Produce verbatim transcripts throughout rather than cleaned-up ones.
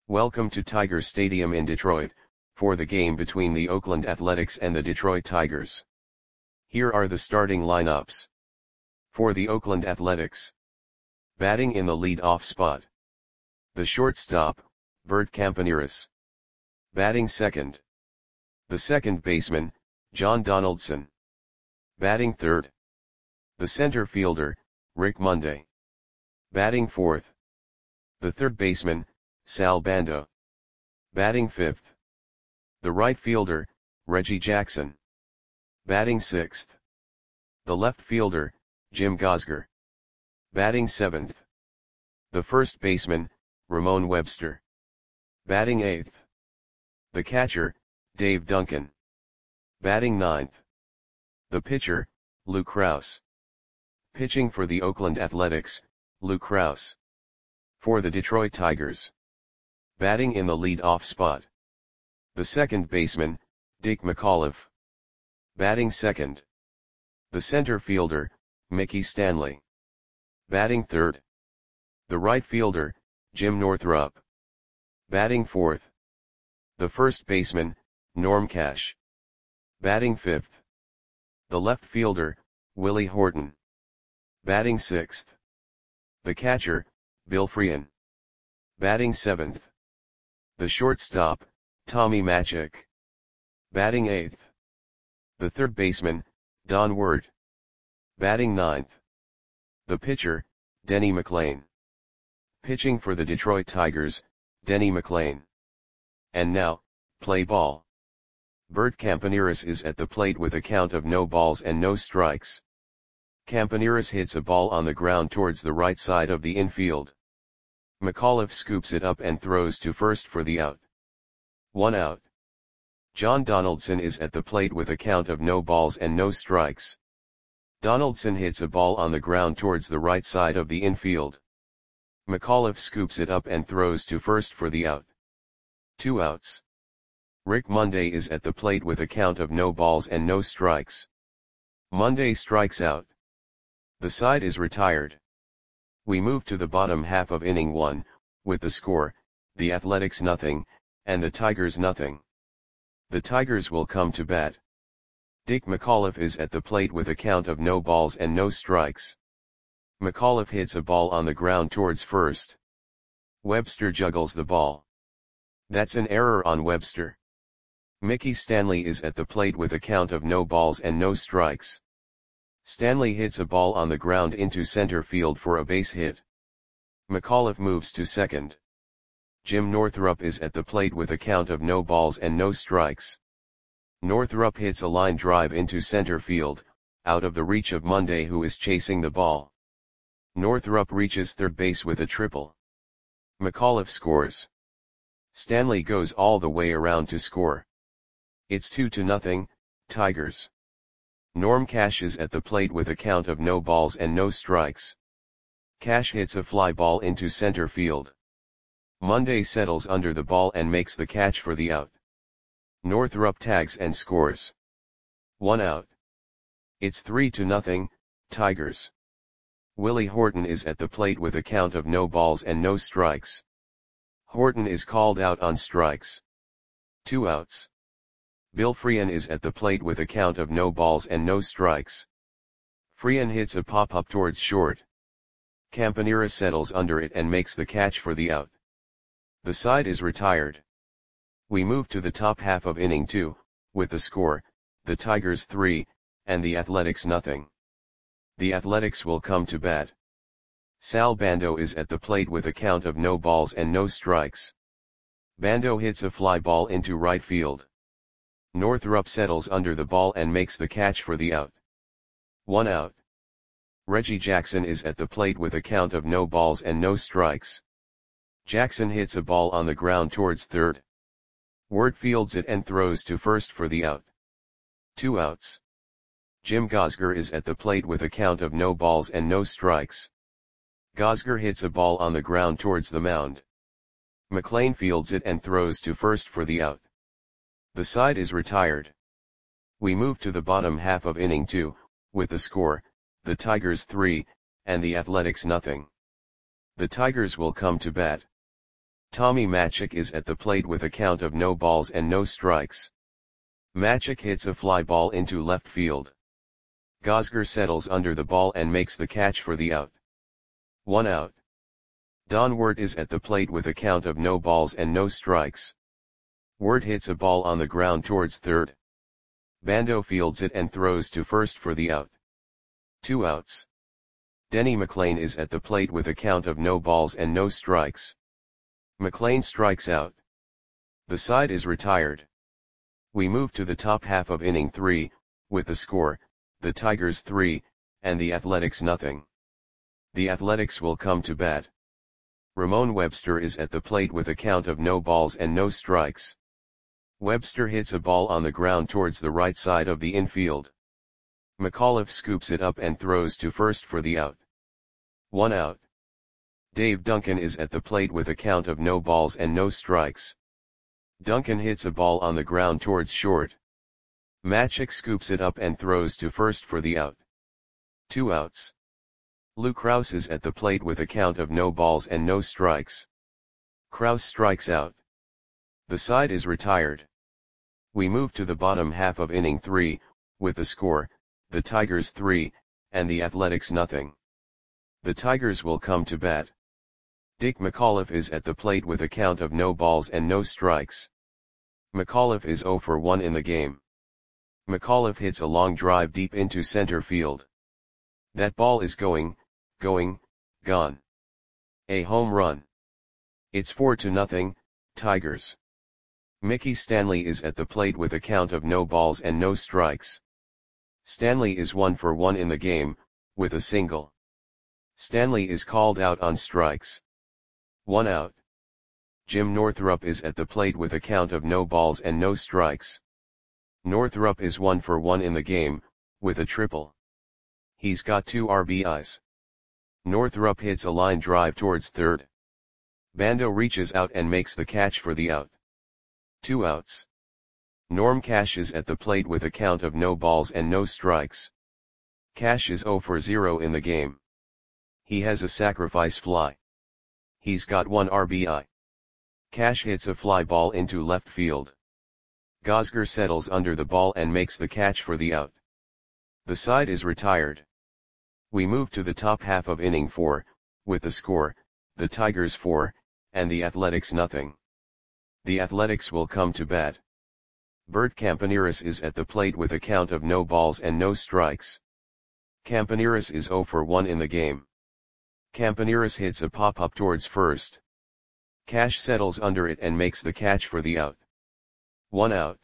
Welcome to Tiger Stadium in Detroit, for the game between the Oakland Athletics and the Detroit Tigers. Here are the starting lineups. For the Oakland Athletics. Batting in the lead-off spot. The shortstop, Bert Campaneris. Batting second. The second baseman, John Donaldson. Batting third. The center fielder, Rick Monday. Batting fourth. The third baseman, Sal Bando. Batting fifth. The right fielder, Reggie Jackson. Batting sixth. The left fielder, Jim Gosger. Batting seventh. The first baseman, Ramon Webster. Batting eighth. The catcher, Dave Duncan. Batting ninth. The pitcher, Lou Krause. Pitching for the Oakland Athletics, Lou Krause. For the Detroit Tigers. Batting in the lead-off spot. The second baseman, Dick McAuliffe. Batting second. The center fielder, Mickey Stanley. Batting third. The right fielder, Jim Northrup. Batting fourth. The first baseman, Norm Cash. Batting fifth. The left fielder, Willie Horton. Batting sixth. The catcher, Bill Freehan. Batting seventh. The shortstop, Tommy Machick. Batting eighth. The third baseman, Don Ward. Batting ninth. The pitcher, Denny McLain. Pitching for the Detroit Tigers, Denny McLain. And now, play ball. Bert Campaneris is at the plate with a count of no balls and no strikes. Campaneris hits a ball on the ground towards the right side of the infield. McAuliffe scoops it up and throws to first for the out. One out. John Donaldson is at the plate with a count of no balls and no strikes. Donaldson hits a ball on the ground towards the right side of the infield. McAuliffe scoops it up and throws to first for the out. Two outs. Rick Monday is at the plate with a count of no balls and no strikes. Monday strikes out. The side is retired. We move to the bottom half of inning one, with the score, the Athletics nothing, and the Tigers nothing. The Tigers will come to bat. Dick McAuliffe is at the plate with a count of no balls and no strikes. McAuliffe hits a ball on the ground towards first. Webster juggles the ball. That's an error on Webster. Mickey Stanley is at the plate with a count of no balls and no strikes. Stanley hits a ball on the ground into center field for a base hit. McAuliffe moves to second. Jim Northrup is at the plate with a count of no balls and no strikes. Northrup hits a line drive into center field, out of the reach of Monday, who is chasing the ball. Northrup reaches third base with a triple. McAuliffe scores. Stanley goes all the way around to score. It's two to nothing, Tigers. Norm Cash is at the plate with a count of no balls and no strikes. Cash hits a fly ball into center field. Monday settles under the ball and makes the catch for the out. Northrup tags and scores. One out. It's three to nothing, Tigers. Willie Horton is at the plate with a count of no balls and no strikes. Horton is called out on strikes. Two outs. Bill Freehan is at the plate with a count of no balls and no strikes. Freehan hits a pop-up towards short. Campaneris settles under it and makes the catch for the out. The side is retired. We move to the top half of inning two, with the score, the Tigers three, and the Athletics nothing. The Athletics will come to bat. Sal Bando is at the plate with a count of no balls and no strikes. Bando hits a fly ball into right field. Northrup settles under the ball and makes the catch for the out. One out. Reggie Jackson is at the plate with a count of no balls and no strikes. Jackson hits a ball on the ground towards third. Ward fields it and throws to first for the out. Two outs. Jim Gosger is at the plate with a count of no balls and no strikes. Gosger hits a ball on the ground towards the mound. McLain fields it and throws to first for the out. The side is retired. We move to the bottom half of inning two, with the score, the Tigers three, and the Athletics nothing. The Tigers will come to bat. Tommy Maciek is at the plate with a count of no balls and no strikes. Maciek hits a fly ball into left field. Gosger settles under the ball and makes the catch for the out. One out. Don Wirt is at the plate with a count of no balls and no strikes. Wirt hits a ball on the ground towards third. Bando fields it and throws to first for the out. Two outs. Denny McLain is at the plate with a count of no balls and no strikes. McLain strikes out. The side is retired. We move to the top half of inning three, with the score, the Tigers three, and the Athletics nothing. The Athletics will come to bat. Ramon Webster is at the plate with a count of no balls and no strikes. Webster hits a ball on the ground towards the right side of the infield. McAuliffe scoops it up and throws to first for the out. One out. Dave Duncan is at the plate with a count of no balls and no strikes. Duncan hits a ball on the ground towards short. Maciek scoops it up and throws to first for the out. Two outs. Lou Krause is at the plate with a count of no balls and no strikes. Krause strikes out. The side is retired. We move to the bottom half of inning three, with the score, the Tigers three, and the Athletics nothing. The Tigers will come to bat. Dick McAuliffe is at the plate with a count of no balls and no strikes. McAuliffe is oh for one in the game. McAuliffe hits a long drive deep into center field. That ball is going, going, gone. A home run. It's four to nothing, Tigers. Mickey Stanley is at the plate with a count of no balls and no strikes. Stanley is one for one in the game, with a single. Stanley is called out on strikes. One out. Jim Northrup is at the plate with a count of no balls and no strikes. Northrup is one for one in the game, with a triple. He's got two R B Is. Northrup hits a line drive towards third. Bando reaches out and makes the catch for the out. Two outs. Norm Cash is at the plate with a count of no balls and no strikes. Cash is oh for zero in the game. He has a sacrifice fly. He's got one R B I. Cash hits a fly ball into left field. Gosger settles under the ball and makes the catch for the out. The side is retired. We move to the top half of inning four, with the score, the Tigers four, and the Athletics nothing. The Athletics will come to bat. Bert Campaneris is at the plate with a count of no balls and no strikes. Campaneris is oh for one in the game. Campaneris hits a pop-up towards first. Cash settles under it and makes the catch for the out. One out.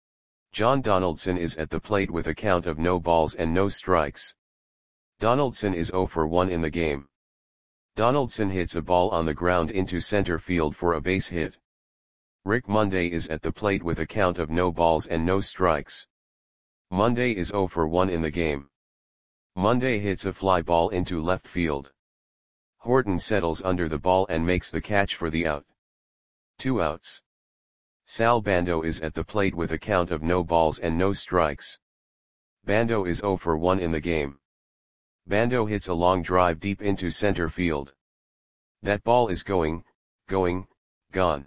John Donaldson is at the plate with a count of no balls and no strikes. Donaldson is oh for one in the game. Donaldson hits a ball on the ground into center field for a base hit. Rick Monday is at the plate with a count of no balls and no strikes. Monday is oh for one in the game. Monday hits a fly ball into left field. Horton settles under the ball and makes the catch for the out. Two outs. Sal Bando is at the plate with a count of no balls and no strikes. Bando is oh for one in the game. Bando hits a long drive deep into center field. That ball is going, going, gone.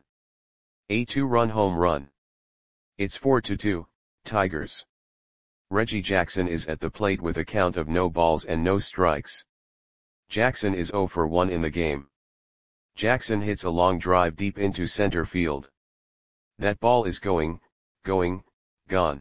A two-run home run. It's four to two, Tigers. Reggie Jackson is at the plate with a count of no balls and no strikes. Jackson is oh for one in the game. Jackson hits a long drive deep into center field. That ball is going, going, gone.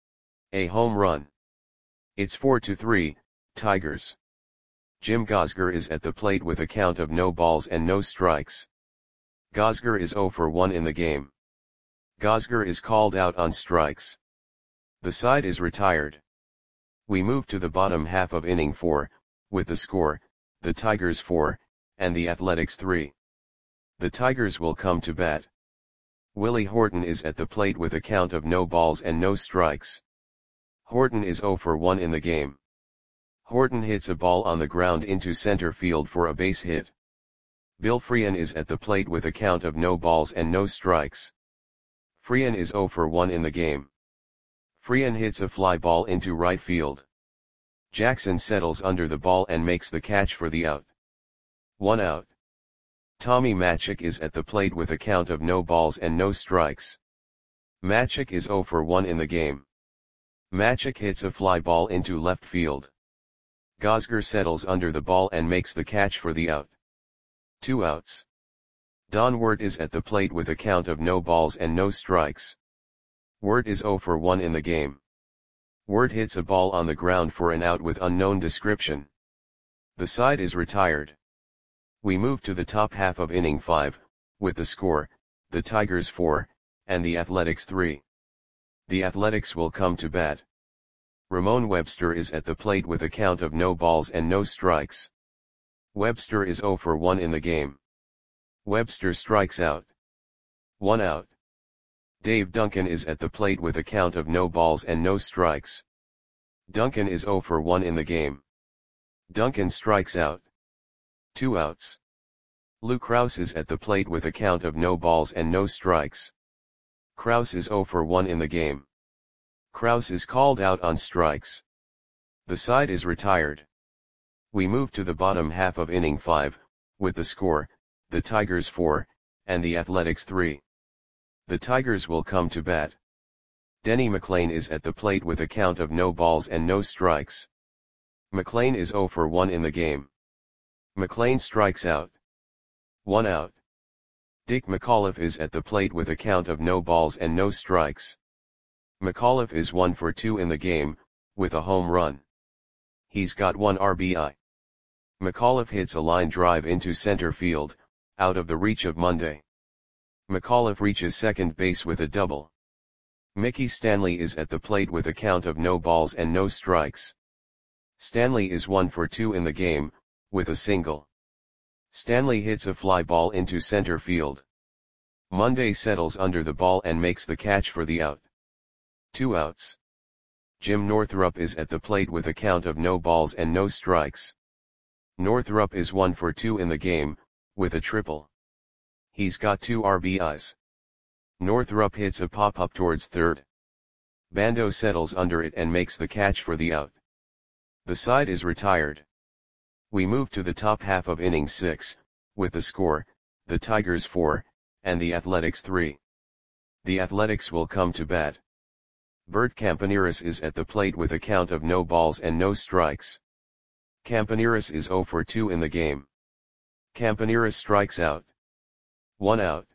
A home run. It's four to three, Tigers. Jim Gosger is at the plate with a count of no balls and no strikes. Gosger is oh for one in the game. Gosger is called out on strikes. The side is retired. We move to the bottom half of inning four, with the score, the Tigers four, and the Athletics three. The Tigers will come to bat. Willie Horton is at the plate with a count of no balls and no strikes. Horton is oh for one in the game. Horton hits a ball on the ground into center field for a base hit. Bill Freehan is at the plate with a count of no balls and no strikes. Freehan is oh for one in the game. Freehan hits a fly ball into right field. Jackson settles under the ball and makes the catch for the out. One out. Tommy Maciek is at the plate with a count of no balls and no strikes. Maciek is zero for one in the game. Maciek hits a fly ball into left field. Gosger settles under the ball and makes the catch for the out. Two outs. Don Wirt is at the plate with a count of no balls and no strikes. Wirt is zero for one in the game. Wirt hits a ball on the ground for an out with unknown description. The side is retired. We move to the top half of inning five, with the score, the Tigers four, and the Athletics three. The Athletics will come to bat. Ramon Webster is at the plate with a count of no balls and no strikes. Webster is zero for one in the game. Webster strikes out. One out. Dave Duncan is at the plate with a count of no balls and no strikes. Duncan is zero for one in the game. Duncan strikes out. Two outs. Lou Krause is at the plate with a count of no balls and no strikes. Krause is zero for one in the game. Krause is called out on strikes. The side is retired. We move to the bottom half of inning five, with the score, the Tigers four, and the Athletics three. The Tigers will come to bat. Denny McLain is at the plate with a count of no balls and no strikes. McLain is zero for one in the game. McLain strikes out. One out. Dick McAuliffe is at the plate with a count of no balls and no strikes. McAuliffe is one for two in the game, with a home run. He's got one R B I. McAuliffe hits a line drive into center field, out of the reach of Monday. McAuliffe reaches second base with a double. Mickey Stanley is at the plate with a count of no balls and no strikes. Stanley is one for two in the game, with a single. Stanley hits a fly ball into center field. Monday settles under the ball and makes the catch for the out. Two outs. Jim Northrup is at the plate with a count of no balls and no strikes. Northrup is one for two in the game, with a triple. He's got two R B Is. Northrup hits a pop-up towards third. Bando settles under it and makes the catch for the out. The side is retired. We move to the top half of inning six, with the score, the Tigers four, and the Athletics three. The Athletics will come to bat. Bert Campaneris is at the plate with a count of no balls and no strikes. Campaneris is zero for two in the game. Campaneris strikes out. One out.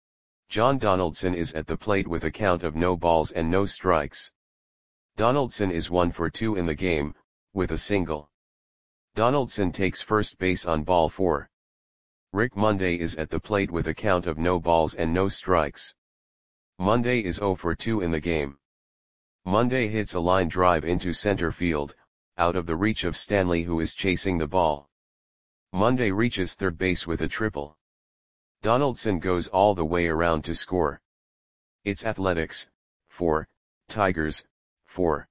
John Donaldson is at the plate with a count of no balls and no strikes. Donaldson is one for two in the game, with a single. Donaldson takes first base on ball four. Rick Monday is at the plate with a count of no balls and no strikes. Monday is zero for two in the game. Monday hits a line drive into center field, out of the reach of Stanley who is chasing the ball. Monday reaches third base with a triple. Donaldson goes all the way around to score. It's Athletics, four, Tigers, four.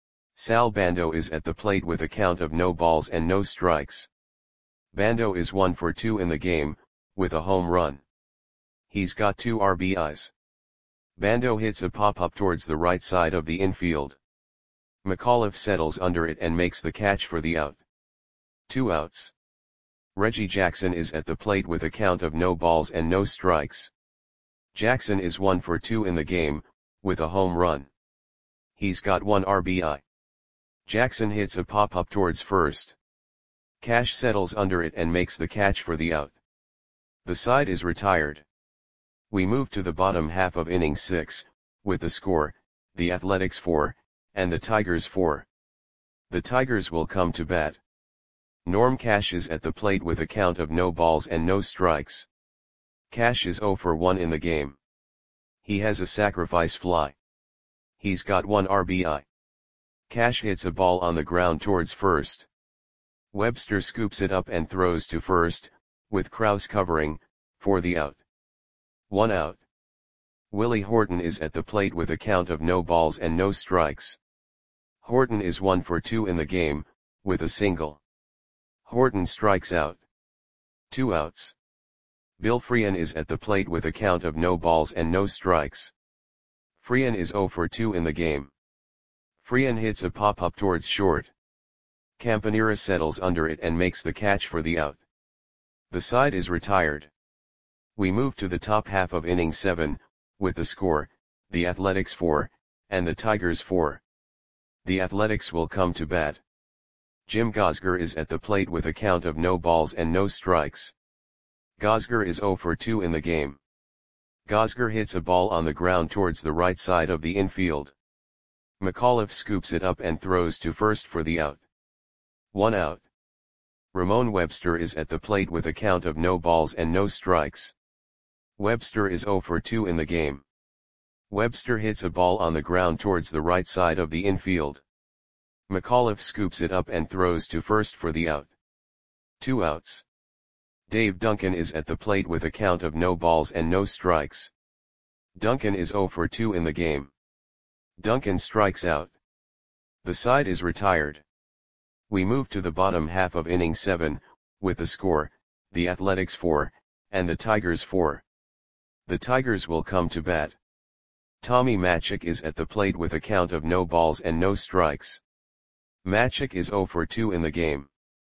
Sal Bando is at the plate with a count of no balls and no strikes. Bando is one for two in the game, with a home run. He's got two R B Is. Bando hits a pop-up towards the right side of the infield. McAuliffe settles under it and makes the catch for the out. Two outs. Reggie Jackson is at the plate with a count of no balls and no strikes. Jackson is one for two in the game, with a home run. He's got one R B I. Jackson hits a pop-up towards first. Cash settles under it and makes the catch for the out. The side is retired. We move to the bottom half of inning six, with the score, the Athletics four, and the Tigers four. The Tigers will come to bat. Norm Cash is at the plate with a count of no balls and no strikes. Cash is zero for one in the game. He has a sacrifice fly. He's got one R B I. Cash hits a ball on the ground towards first. Webster scoops it up and throws to first, with Krause covering, for the out. One out. Willie Horton is at the plate with a count of no balls and no strikes. Horton is one for two in the game, with a single. Horton strikes out. Two outs. Bill Freehan is at the plate with a count of no balls and no strikes. Freehan is zero for two in the game. Freehan hits a pop-up towards short. Campanera settles under it and makes the catch for the out. The side is retired. We move to the top half of inning seven, with the score, the Athletics four, and the Tigers four. The Athletics will come to bat. Jim Gosger is at the plate with a count of no balls and no strikes. Gosger is zero for two in the game. Gosger hits a ball on the ground towards the right side of the infield. McAuliffe scoops it up and throws to first for the out. One out. Ramon Webster is at the plate with a count of no balls and no strikes. Webster is zero for two in the game. Webster hits a ball on the ground towards the right side of the infield. McAuliffe scoops it up and throws to first for the out. Two outs. Dave Duncan is at the plate with a count of no balls and no strikes. Duncan is zero for two in the game. Duncan strikes out. The side is retired. We move to the bottom half of inning seven, with the score, the Athletics four, and the Tigers four. The Tigers will come to bat. Tommy Matzek is at the plate with a count of no balls and no strikes. Matzek is zero for two in the game.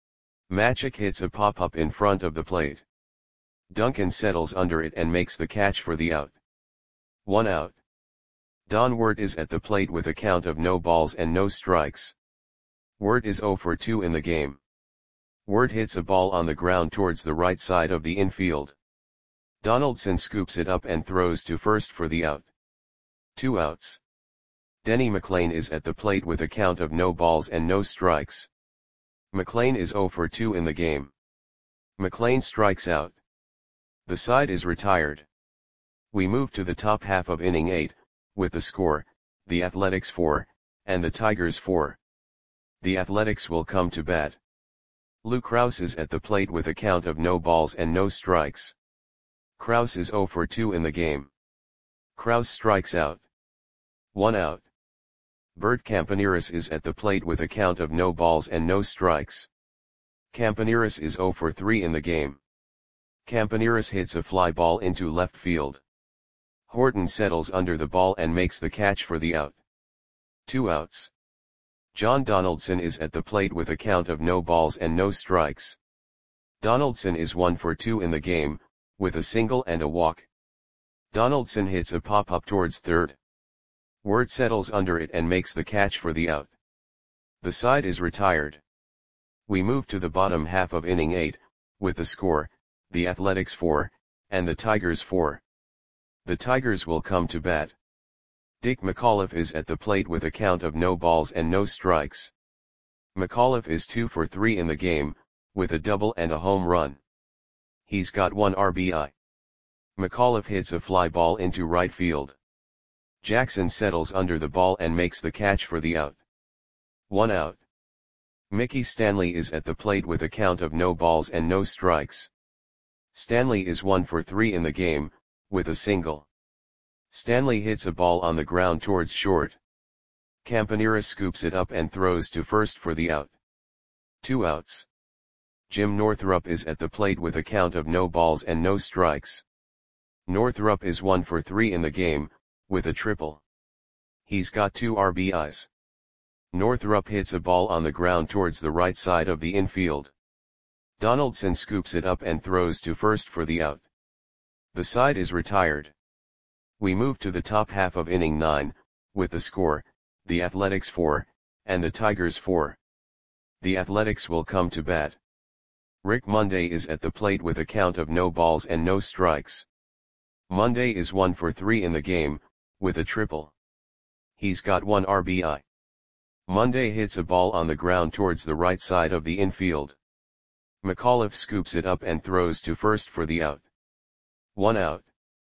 Matzek hits a pop-up in front of the plate. Duncan settles under it and makes the catch for the out. One out. Don Wirt is at the plate with a count of no balls and no strikes. Wirt is zero for two in the game. Wirt hits a ball on the ground towards the right side of the infield. Donaldson scoops it up and throws to first for the out. Two outs. Denny McLain is at the plate with a count of no balls and no strikes. McLain is zero for two in the game. McLain strikes out. The side is retired. We move to the top half of inning eight, with the score, the Athletics four, and the Tigers four. The Athletics will come to bat. Lou Krause is at the plate with a count of no balls and no strikes. Krause is zero for two in the game. Krause strikes out. One out. Bert Campaneris is at the plate with a count of no balls and no strikes. Campaneris is zero for three in the game. Campaneris hits a fly ball into left field. Horton settles under the ball and makes the catch for the out. Two outs. John Donaldson is at the plate with a count of no balls and no strikes. Donaldson is one for two in the game, with a single and a walk. Donaldson hits a pop-up towards third. Wirt settles under it and makes the catch for the out. The side is retired. We move to the bottom half of inning eight, with the score, the Athletics four, and the Tigers four. The Tigers will come to bat. Dick McAuliffe is at the plate with a count of no balls and no strikes. McAuliffe is two for three in the game, with a double and a home run. He's got one R B I. McAuliffe hits a fly ball into right field. Jackson settles under the ball and makes the catch for the out. One out. Mickey Stanley is at the plate with a count of no balls and no strikes. Stanley is one for three in the game, with a single. Stanley hits a ball on the ground towards short. Campaneris scoops it up and throws to first for the out. Two outs. Jim Northrup is at the plate with a count of no balls and no strikes. Northrup is one for three in the game, with a triple. He's got two R B Is. Northrup hits a ball on the ground towards the right side of the infield. Donaldson scoops it up and throws to first for the out. The side is retired. We move to the top half of inning nine, with the score, the Athletics four, and the Tigers four. The Athletics will come to bat. Rick Monday is at the plate with a count of no balls and no strikes. Monday is one for three in the game, with a triple. He's got one R B I. Monday hits a ball on the ground towards the right side of the infield. McAuliffe scoops it up and throws to first for the out. One out.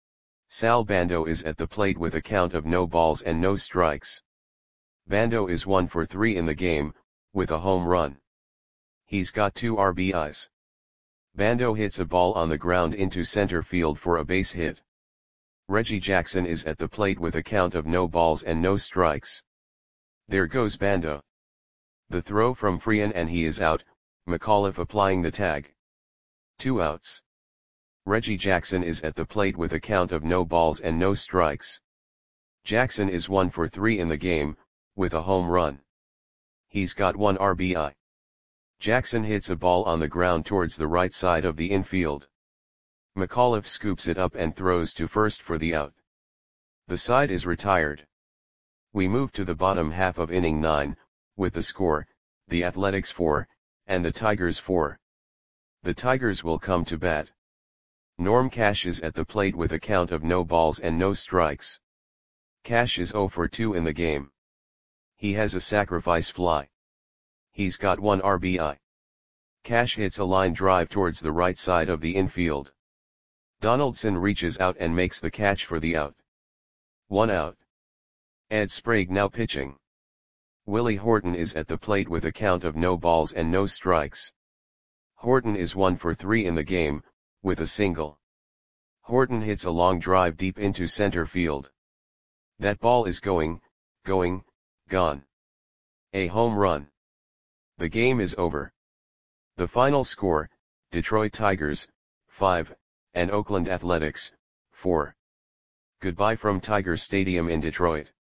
Sal Bando is at the plate with a count of no balls and no strikes. Bando is one for three in the game, with a home run. He's got two R B Is. Bando hits a ball on the ground into center field for a base hit. Reggie Jackson is at the plate with a count of no balls and no strikes. There goes Bando. The throw from Freehan and he is out, McAuliffe applying the tag. Two outs. Reggie Jackson is at the plate with a count of no balls and no strikes. Jackson is one for three in the game, with a home run. He's got one R B I. Jackson hits a ball on the ground towards the right side of the infield. McAuliffe scoops it up and throws to first for the out. The side is retired. We move to the bottom half of inning nine, with the score, the Athletics four, and the Tigers four. The Tigers will come to bat. Norm Cash is at the plate with a count of no balls and no strikes. Cash is oh for two in the game. He has a sacrifice fly. He's got one R B I. Cash hits a line drive towards the right side of the infield. Donaldson reaches out and makes the catch for the out. One out. Ed Sprague now pitching. Willie Horton is at the plate with a count of no balls and no strikes. Horton is one for three in the game, with a single. Horton hits a long drive deep into center field. That ball is going, going, gone. A home run. The game is over. The final score, Detroit Tigers, five, and Oakland Athletics, four. Goodbye from Tiger Stadium in Detroit.